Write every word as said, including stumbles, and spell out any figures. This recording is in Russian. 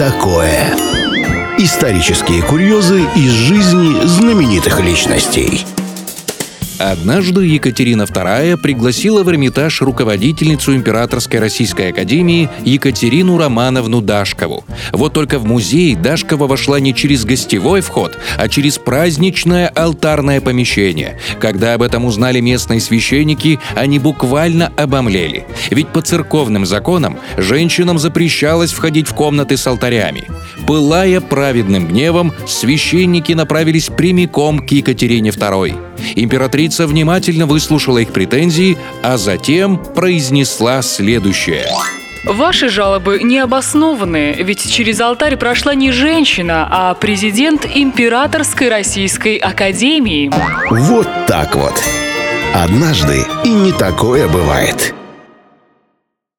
такое. Исторические курьезы из жизни знаменитых личностей. Однажды Екатерина вторая пригласила в Эрмитаж руководительницу Императорской Российской Академии Екатерину Романовну Дашкову. Вот только в музей Дашкова вошла не через гостевой вход, а через праздничное алтарное помещение. Когда об этом узнали местные священники, они буквально обомлели. Ведь по церковным законам женщинам запрещалось входить в комнаты с алтарями. Пылая праведным гневом, священники направились прямиком к Екатерине второй. Императрица внимательно выслушала их претензии, а затем произнесла следующее. Ваши жалобы необоснованные, ведь через алтарь прошла не женщина, а президент Императорской Российской Академии. Вот так вот. Однажды и не такое бывает.